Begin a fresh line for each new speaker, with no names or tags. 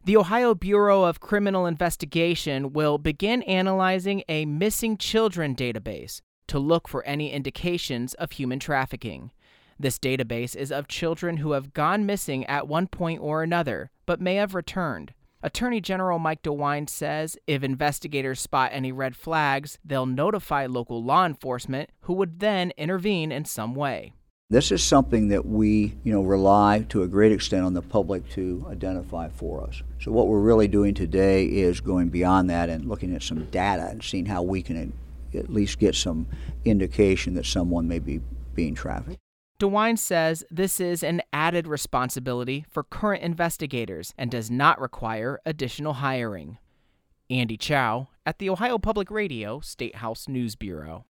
The Ohio Bureau of Criminal Investigation will begin analyzing a missing children database to look for any indications of human trafficking. This database is of children who have gone missing at one point or another, but may have returned. Attorney General Mike DeWine says if investigators spot any red flags, they'll notify local law enforcement, who would then intervene in some way.
This is something that we, rely to a great extent on the public to identify for us. So what we're really doing today is going beyond that and looking at some data and seeing how we can at least get some indication that someone may be being trafficked.
DeWine says this is an added responsibility for current investigators and does not require additional hiring. Andy Chow at the Ohio Public Radio State House News Bureau.